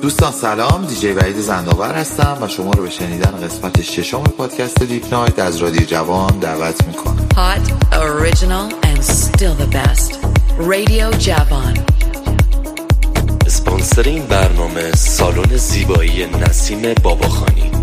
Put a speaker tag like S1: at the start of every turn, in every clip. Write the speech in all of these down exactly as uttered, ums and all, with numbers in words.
S1: دوستان سلام، دیجی وحید زندآور هستم و شما رو به شنیدن قسمت ششم پادکست دیپ نایت از رادیو جوان دعوت میکنم.
S2: Hot, original and still the best. رادیو جوان.
S3: اسپانسر این برنامه سالن زیبایی نسیم باباخانی.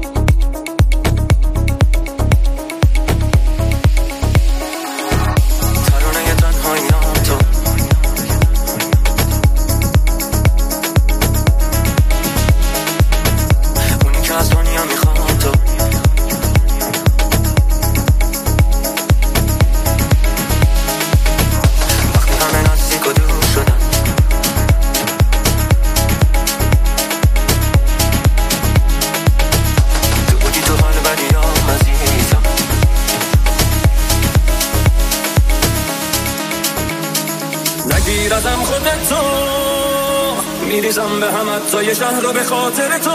S4: نگیردم خودتو میریزم به هم حتی شهر رو به خاطر تو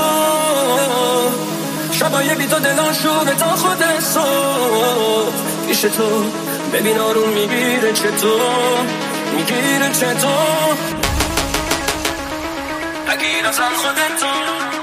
S4: شبای بی تو دلان شده تا خود صبح پیش تو ببین آروم میگیره چطور میگیره چطور نگیردم خودتو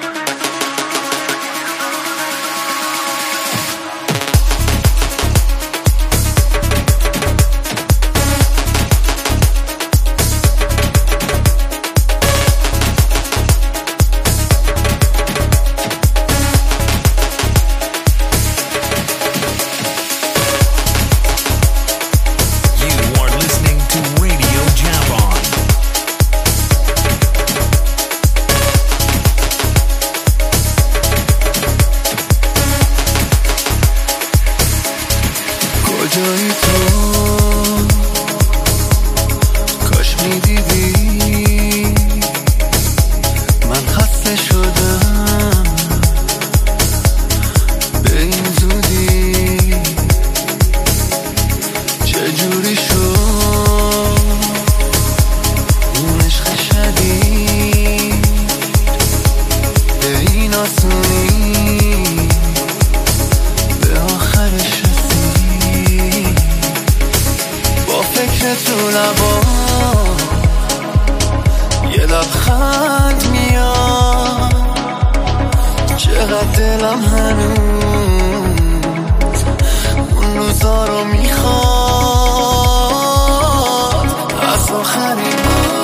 S5: یه لبخند میاد چقدر دلم هنوز اون روزا رو میخواد از آخرین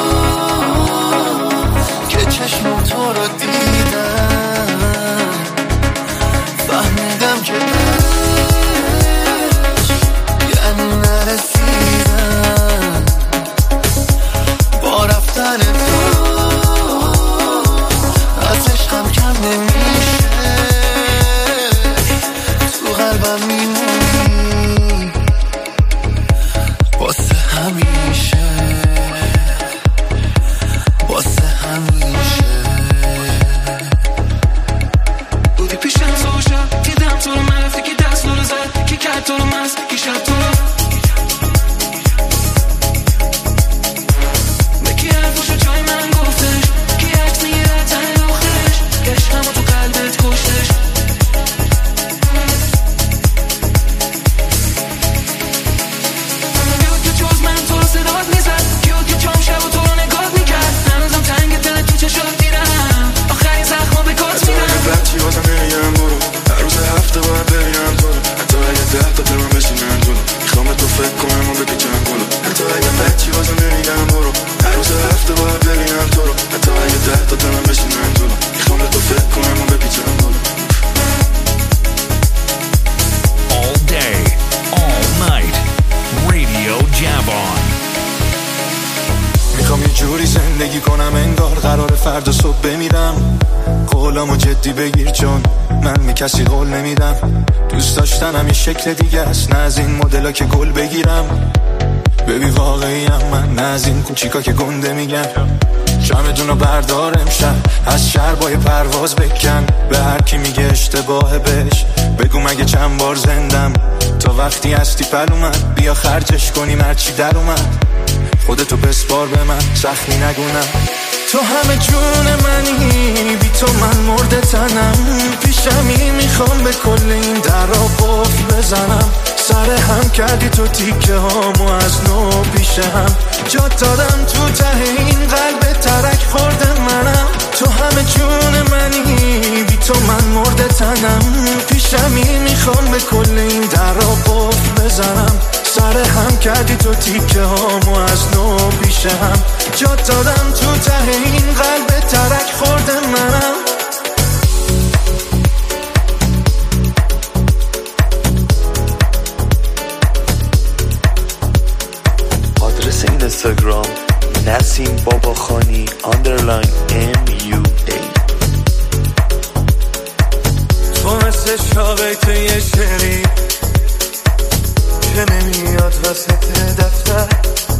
S5: بار که چشم تو رو دیدم فهمیدم که یعنی نرسیدم با رفتن تو از عشقم کم نمیشه تو قلبم میمونی واسه همیشه واسه همیشه
S4: بودی پیشم سوشا دیدم تو رو من رفتی که دست رو زد که کرد تو رو مست که شب تو رو
S5: فردا صبح بمیرم قولامو جدی بگیر چون من می کسی قول نمیدم دوست داشتنم یه شکل دیگه است نه از این مدلا که گل بگیرم ببین واقعیم من نه از این کوچیکا که گنده میگم جمعتون رو بردار امشب از شربای پرواز بکن به هر کی میگه اشتباه بهش بگو مگه چند بار زندم تا وقتی هستی پل اومد بیا خرجش کنیم هرچی در اومد خودتو بسپار به من سختی نگونم تو همه جون منی بی تو من مرده تنم پیشمی میخوام به کل این درا قفل بزنم سر هم کردی تو تیکه هامو از نو پیش هم جا دادم تو ته این قلب ترک خورده منم تو همه جون منی، بی تو من مرده تنم. پیشمی میخوام به کل این درا قفل بزنم. سر هم کردی تو تیکه هامو از نو پیش هم. جا دادم تو ته این قلب ترک خورده منم.
S3: آدرس این اینستاگرام نسیم باباخانی آندرلاین ام یو ای.
S5: تو مثل شاقه یه شعری که نمیاد وسط دفتر.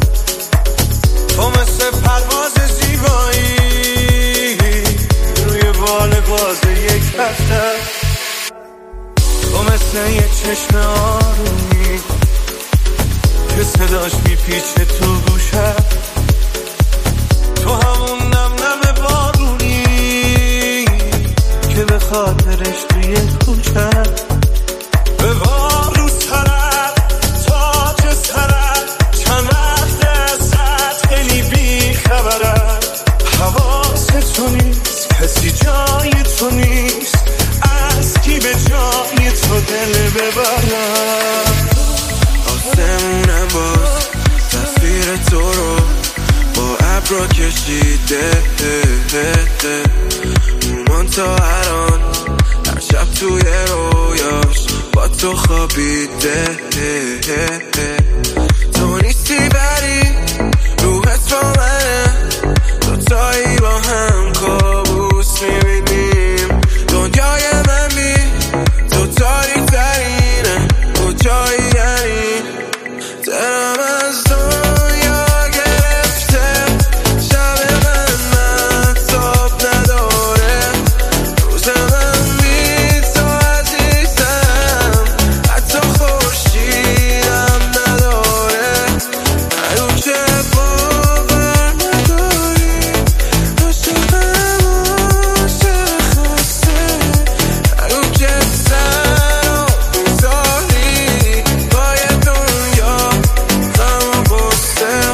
S5: تو مثل پرواز زیبایی روی بال باز یک دفتر. تو مثل یه چشم آرومی که صداش میپیچه تو گوشم. تو همون نم نم بارونی که به خاطرش توی کوچم. به بارو سرم تاج سرم چند وقت ازت خیلی بی خبرم. حواس تو نیست کسی جای تو نیست. از کی به جای تو دل ببرم. آسمونم باز تصویر تو رو با ابرا کشیده. اومان تا الان هر شب توی رویاش با تو خوابیده. تو نیستی بری روحت با منه. دوتایی با هم کابوس میبینیم. دنیای من بی تو تاریک ترینه. کجایی یعنی دلم از دنیا گرفته. شب من مهتاب نداره. روز من بی تو عزیزم. حتی خورشیدم نداره. هنو که باور نداری عاشقم عاشق خسته. هنو که سر و میذاری پای دنیا غم و غصه.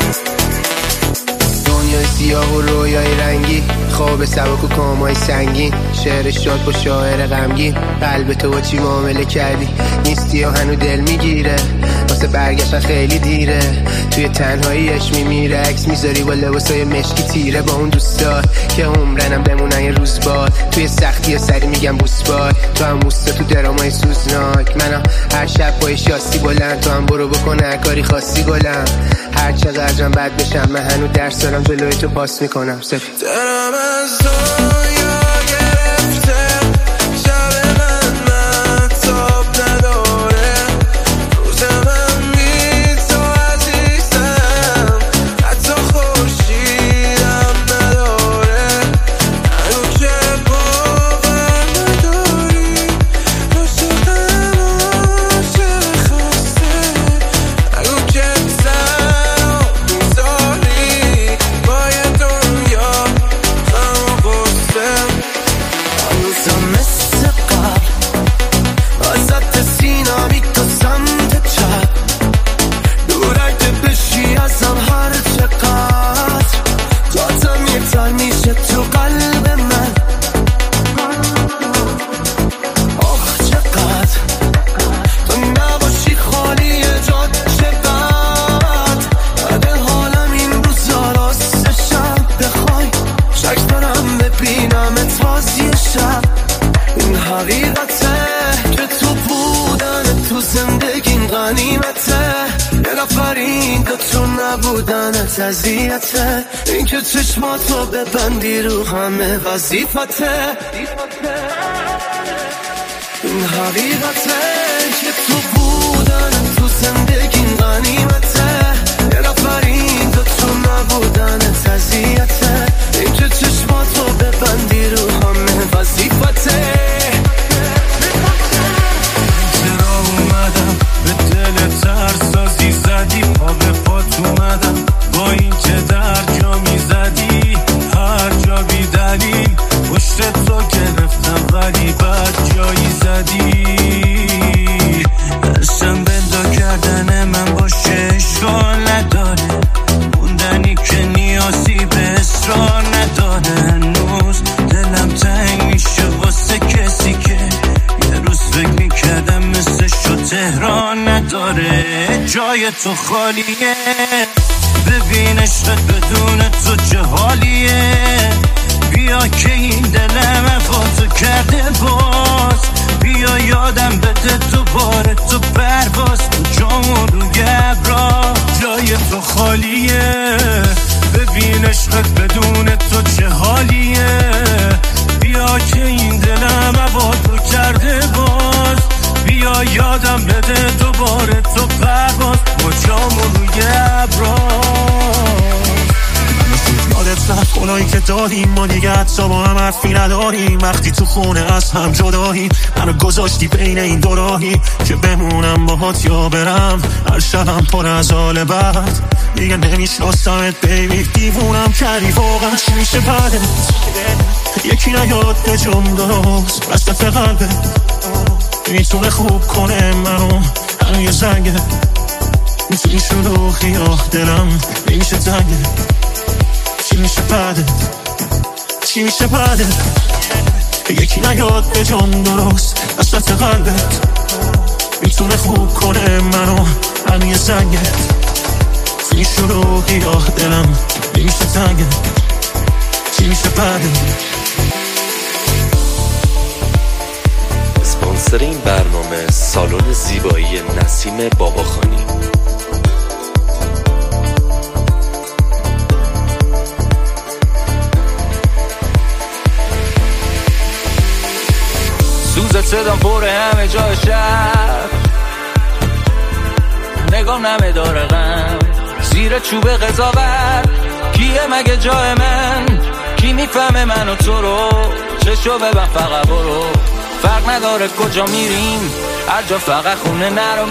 S6: دنیای سیاه و رویای رنگی، خواب سبک و کامای سنگین. شعر شاد با شاعر غمگین. قلب تو با چی معامله کردی؟ نیستی و هنو دل میگیره. واسه برگشتن خیلی دیره. توی تنهاییش میمیره. عکس میذاری با لباسای مشکی تیره. با اون دوستات که عمرنم بمونن یه روز باد. توی سختی سری میگم بوس بای. تو هم موستا تو درامای سوزناک. منم هر شب با شاسی بلند. تو هم برو بکن هر کاری خاصی گلم. هر چقدرم بد بشم من هنو درس دارم جلوی تو پاس میکنم. سفید
S5: دلم از دنیا گرفته. شب من مهتاب نداره. روز من بی تو عزیزم. حتی خورشیدم نداره. هنو که باور نداری عاشقم عاشق خسته. هنو که سر و میذاری پای دنیا غم و غصه. هنوزم مثل قبل ازت سینا میتا سمت چپ. دورگه بشی ازم هر چقدر. قاتم یه تر میشه تو قلب من. آخ چقدر تو نباشی خالی جاد چقدر. بعد حالم این روزا راستشم بخوای. شک دارم ببینم تازی شب. این حقیقته که تو بودن تو زندگیم غنیمته. یه نفر این دو تو نبودن تزیته. این که چشماتو ببندی رو همه وظیفته. این حقیقته که تو بودن تو زندگیم غنیمته. یه نفر این دو تو نبودن تزیته. این که چشماتو ببندی رو همه وظیفته. چرا اومدم به دل ترسازی زدی. پا به پات اومدم با این که در جا میزدی. هر جا بی دلیل پشت تو گرفتم ولی بد جایی زدی. تهران نداره، جای تو خالیه. ببین عشقت بدون تو چه حالیه. بیا که این دلم وفاتو کرده باز، بیا یادم بده تو باره تو پرواز. تو جامون روی ابرا جای تو خالیه. ببین عشقت بدون تو چه حالیه. بیا که این دلم وفاتو کرده باز، بیا یادم بده دوباره تو پرواز. با جامون روی ابرا یادت رفت خونایی که داریم ما دیگه حتی با هم حرفی نداریم. وقتی تو خونه از هم جداییم منو گذاشتی بین این دو راهی که بمونم باهات یا برم. هر شبم پر از حال بد دیگه نمیشناسمت بیبی. دیوونم کردی واقعا چی میشه بعدت؟ یکی نیاد به جم درست وسط قلبت میتونه خوب کنه منو همه یه زنگه. میتونی شلوخی یا دلم نمیشه تنگه. چی میشه بعدت؟ چی میشه بعدت؟ یکی نیاد به جان درست وسط قلبت میتونه خوب کنه منو همه یه زنگه. میتونی شلوخی یا دلم نمیشه تنگه. چی میشه بعدت؟
S3: اسپانسر این برنامه سالن زیبایی نسیم باباخانی.
S7: سوزت صدام پر همه جای شهر، نگام نمه داره غم زیر چوب قضاوت. کیه مگه جای من؟ کی میفهمه من و تو رو؟ چشو ببن فقط برو، فرق نداره کجا میریم هر جا فقط خونه نرو.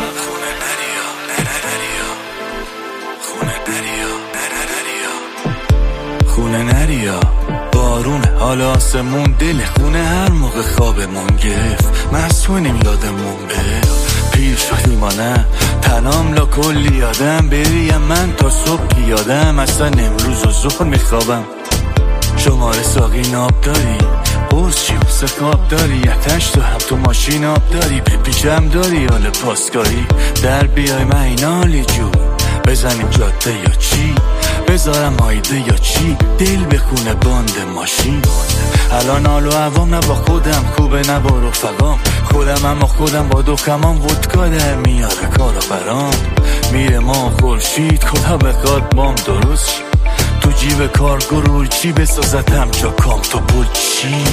S5: خونه نریا بارون حال آسمون دل خونه هر موقع خوابمون گرفت. مسئولیم یادمون به پیر شدیم ما نه تنام لا کلی یادم بریم من تا صبح یادم. اصلا امروز و ظهر میخوابم. شماره ساقی ناب داری بوز چی و سکاب داری یتش تو هم تو ماشین آب داری پیپیشم داری حال پاسکاری در بیای من این حالی جون بزنیم جاده یا چی بذارم آیده یا چی دل بخونه باند ماشین. الان حال و عوام نه با خودم خوبه نه با رفقام خودم اما خودم با دو کمان ودکا در میاره کارو برام میره ما خورشید خدا بخواد بام درست شی. تو جیب کارگو روی چی بسازد همچا کام تو پول چی.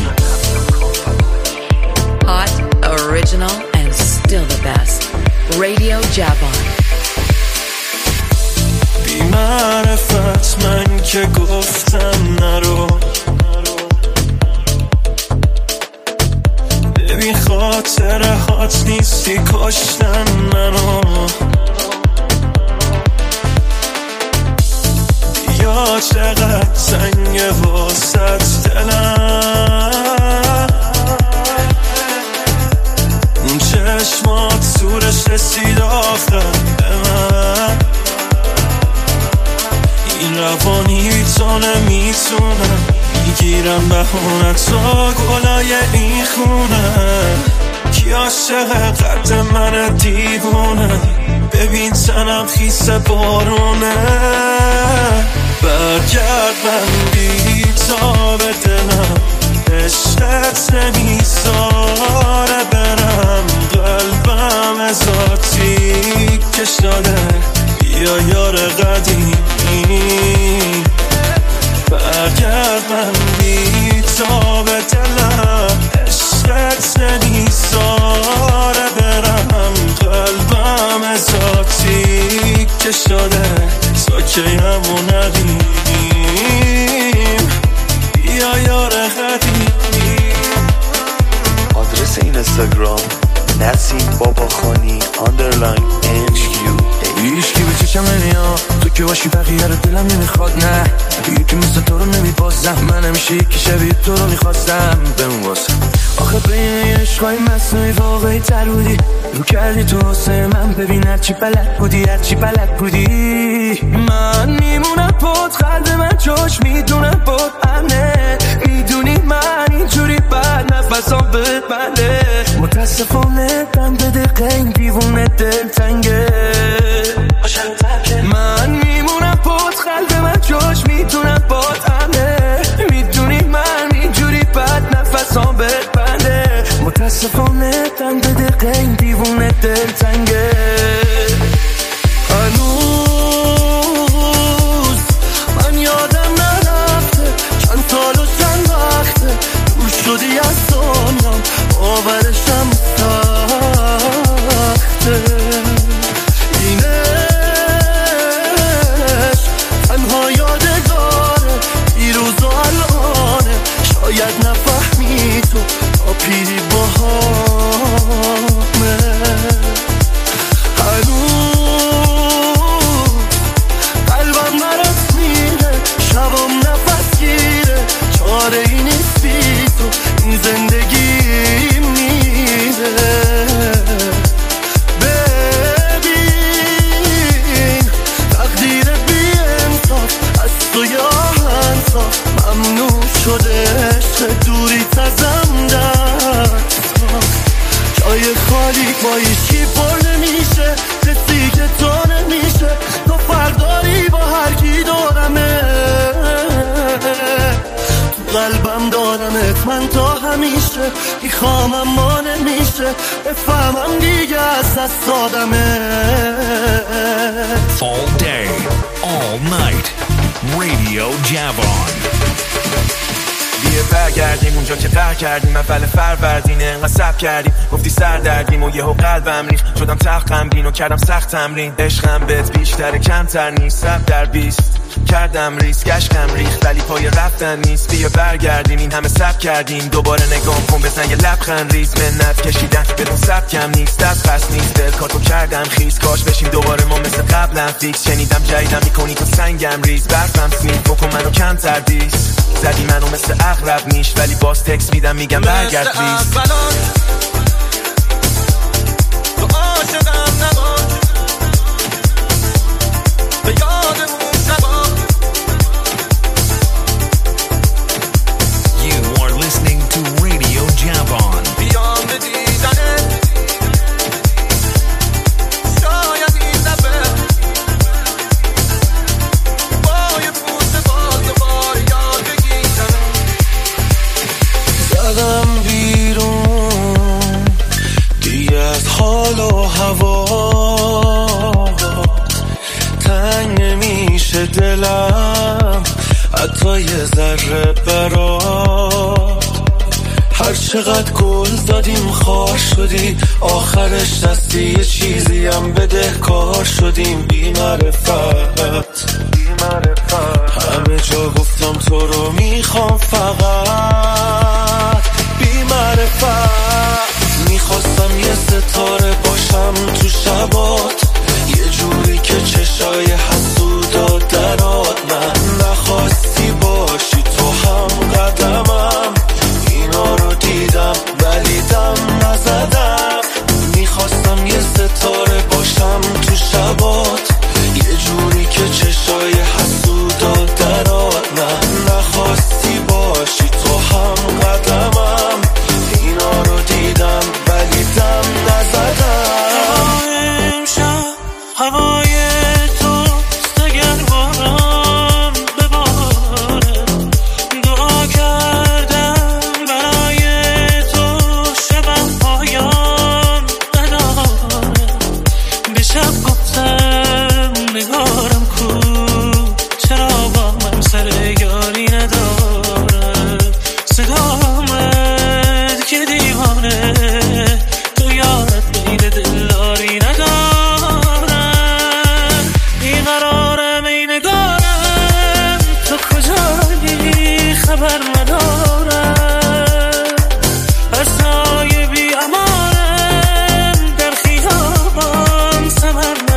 S2: Hot, original and still the best. Radio Javon.
S5: بی معرفت من که گفتم نرو ببین خاطره هات نیستی کشتن منو. یا چقدر سنگ واسط دلم اون چشمات سورش رسید آخر به من. این روانی تو نمیتونم میگیرم بهونت تا گلای این خونه. کی عاشق قد من دیوونه ببین تنم خیس بارونه. برگرد من بی تا به دلم عشقت نمیذاره برم. قلبم از آتیک شده بیا یار قدیمی. برگرد من بی تا به دلم عشقت نمیذاره برم. قلبم از آتیک شده ساکیم و ندیم بیا یار قدیمی.
S3: آدرس این اینستاگرام نسیم باباخانی آندرلاین انچکیو.
S5: هیچکی به چشم نمیاد تو که باشی بقیه رو دلم نمیخواد نه یکی مثل تو رو نمیبازم من همیشه یکی شبیه تو رو میخواستم بمون واسم. آخه بین عشقای مصنوعی واقعی تر بودی رو کردی تو واسه من. ببین هرچی بلد بودی هرچی بلد بودی من میمونم پد قلب من جاش میدونم پد امنه. میدونی من اینجوری بد نفسام بد بله متاسفانه بند دقیقه این دیوونه
S4: دل تنگه من میمونم پات قلب من جاش میتونم بات همه میدونی من اینجوری بد نفسام بهت بنده متاسفانه تن به دقیقه این دیوونه دل تنگه هنوز من یادم نرفته چند سال و چند وقته دور شدی از دنیا باورشم سخته اینش تنها یادگاره دیروز و الانه شاید نفهمی تو تا پیری باهامه هنوز قلبم برات میره شبم نفس گیره چاره ای نیست بی تو این زندگی میره ببین تقدیر بی انصاف از تو یا انصاف ممنوع شده عشق دوری تزم در جای خالی با ایشی پر نمیشه کسی که تو نمیشه تو فرداری با هر کی دارمه تو قلبم دارمت من تا همیشه میخوام اما نمیشه بفهمم دیگه از دست دادمه
S8: All day, all night, Radio Javon.
S9: بیه برگردیم اونجا که قهر کردیم اول فروردین انقدر صبر کردیم گفتی سر دردیم و یهو قلبم ریخت شدم تخت غمگین و کردم سخت تمرین عشقم بهت بیشتر کمتر نیست صبر در بیست کردم ریسک عشقم ریخت ولی پای رفتن نیست بیه برگردیم این همه صبر کردیم دوباره نگام کن بزن یه لبخند ریز منت کشیدن بدون صبر کم نیست از پس نیست دل کاتو کردم خیز کاش بشیم دوباره ما مثل قبلم فیکس شنیدم جایدم میکنی تو سنگم ریز برفم سنیف بکن منو کمتر دیس زدی منو مثل اغرب نیش ولی باز تکس میدم میگم برگرد پلیز تو عاشقم نباش به یادمون شبا
S8: You are listening to Radio Javon.
S9: بیام به دیدنه شاید این دفعه با یه پوست باز دوباره یاد بگیرم
S4: زدم بیرون دیگه از حال و هوا تنگ نمیشه دلم حتی یه ذره برات هر چقدر گل دادیم خار شدی آخرش دستی یه چیزی هم بده کار شدیم بی معرفت همه جا گفتم تو رو میخوام فقط بی معرفت میخواستم یه ستاره باشم تو شبات یه جوری که چشای حسودا درات من نخواستی باشی تو هم قدمم اینا رو دیدم ولی دم نزدم میخواستم یه ستاره باشم تو شبات یه جوری که چشای حسودا درات من نخواستی باشی تو هم قدمم اینا رو دیدم ولی دم نزدم امشب هوای تو دگر باران بباره دعا کردم برای تو شبم پایان نداره به شب گفتم نگارم کو چرا با من سر یاری نداره صدامت که دیوانه تو یارت بین دلاری نداره این قرارم ای نگارم تو کجایی خبر ندارم پسای بی امانم در خیابان سمر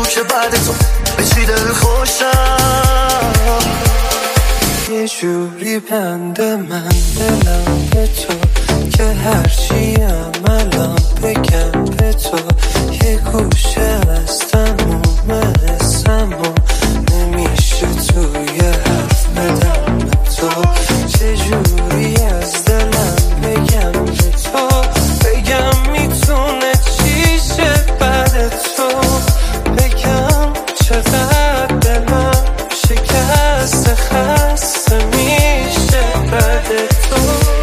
S4: که بعد تو به چی دل خوشم.
S10: یه جوری بنده من دلم به تو که هرچیم الان بگم به تو، یه گوشه از تموم حسم و نمیشه توی حرف بدم به تو. چجوری از دلم بگم به تو، بگم میتونه چی شه بعد تو، بگم چقدر دلم شکست خسته میشه بعد تو.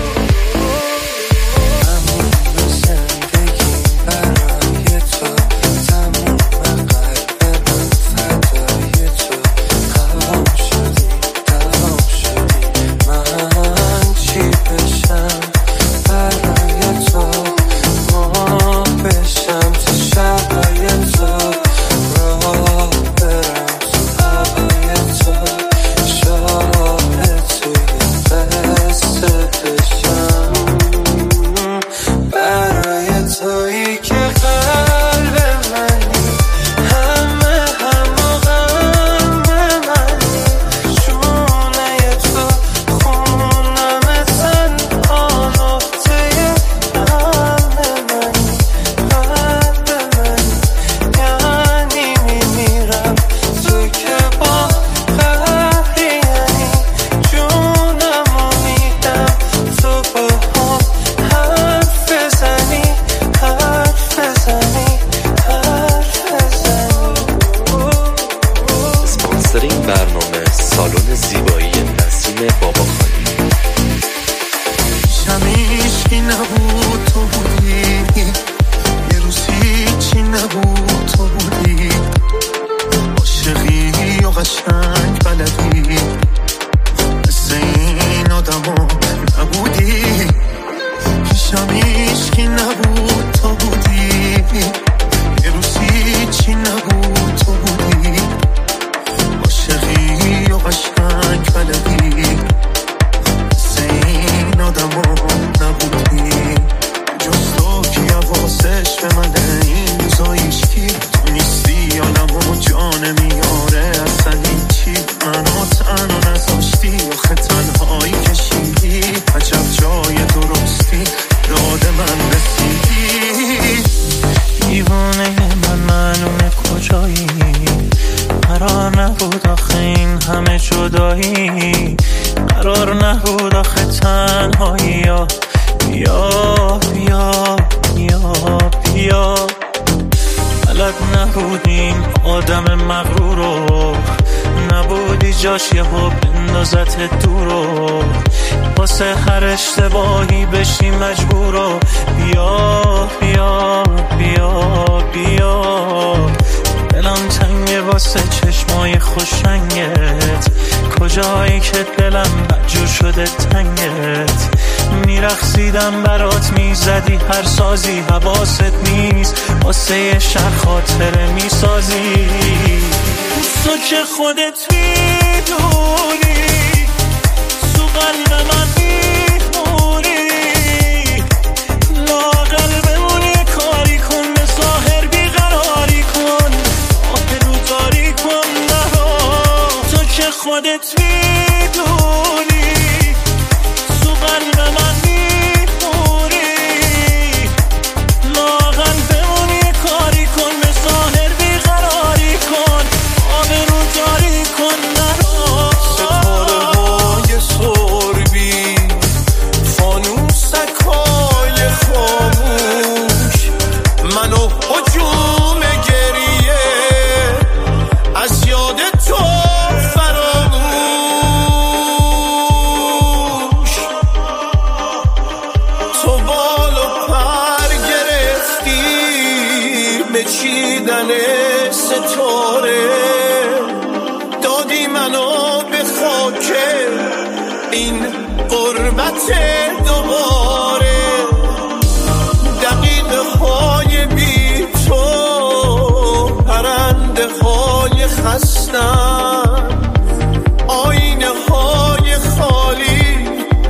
S4: آینه های خالی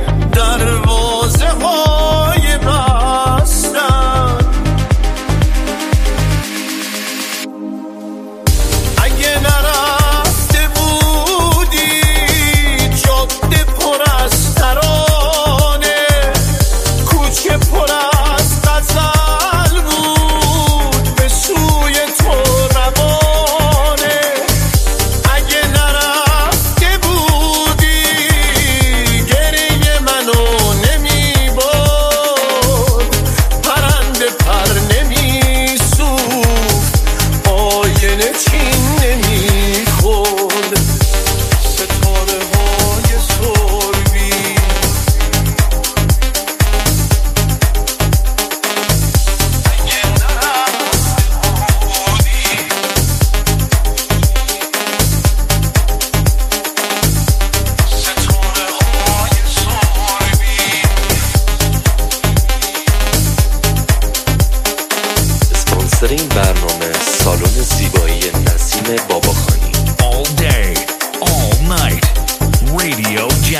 S4: دروازه های بستن.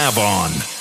S8: Javon.